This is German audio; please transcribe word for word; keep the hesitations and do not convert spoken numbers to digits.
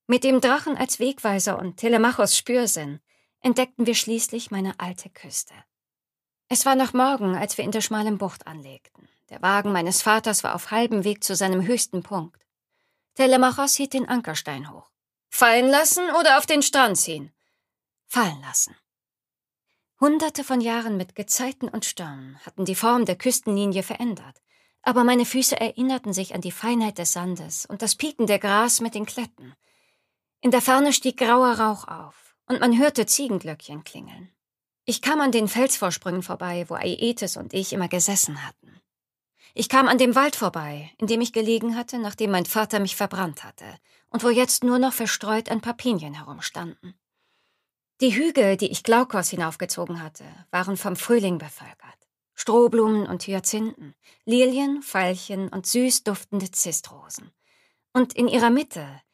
Mit dem Drachen als Wegweiser und Telemachos Spürsinn entdeckten wir schließlich meine alte Küste. Es war noch Morgen, als wir in der schmalen Bucht anlegten. Der Wagen meines Vaters war auf halbem Weg zu seinem höchsten Punkt. Telemachos hielt den Ankerstein hoch. Fallen lassen oder auf den Strand ziehen? Fallen lassen. Hunderte von Jahren mit Gezeiten und Stürmen hatten die Form der Küstenlinie verändert, aber meine Füße erinnerten sich an die Feinheit des Sandes und das piekende Gras mit den Kletten. In der Ferne stieg grauer Rauch auf, und man hörte Ziegenglöckchen klingeln. Ich kam an den Felsvorsprüngen vorbei, wo Aietes und ich immer gesessen hatten. Ich kam an dem Wald vorbei, in dem ich gelegen hatte, nachdem mein Vater mich verbrannt hatte, und wo jetzt nur noch verstreut ein paar Pinien herumstanden. Die Hügel, die ich Glaukos hinaufgezogen hatte, waren vom Frühling bevölkert. Strohblumen und Hyazinthen, Lilien, Veilchen und süß duftende Zistrosen. Und in ihrer Mitte,